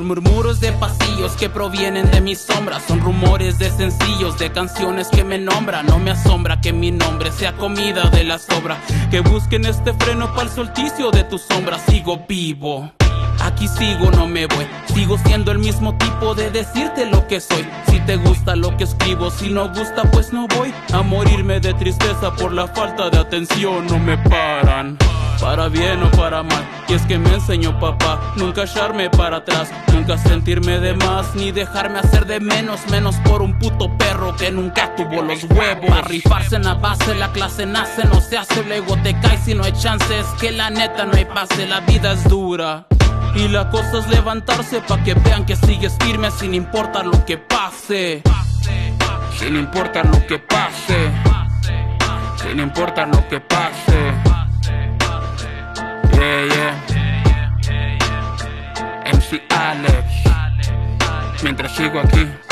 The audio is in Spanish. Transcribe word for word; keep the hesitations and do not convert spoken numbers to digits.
Son murmuros de pasillos que provienen de mis sombras. Son rumores de sencillos, de canciones que me nombran. No me asombra que mi nombre sea comida de la sobra. Que busquen este freno para el solsticio de tu sombra. Sigo vivo, aquí sigo, no me voy. Sigo siendo el mismo tipo de decirte lo que soy. Si te gusta lo que escribo, si no gusta pues no voy a morirme de tristeza por la falta de atención. No me paran, para bien o para mal. Y es que me enseñó papá, nunca echarme para atrás, nunca sentirme de más, ni dejarme hacer de menos. Menos por un puto perro que nunca tuvo los huevos. Para rifarse en la base, la clase nace, no se hace, luego te caes si no hay chances. Que la neta no hay pase, la vida es dura. Y la cosa es levantarse pa' que vean que sigues firme sin importar lo que pase. Sin importar lo que pase. Sin importar lo que pase. Yeah, yeah. M C Alex. Mientras sigo aquí.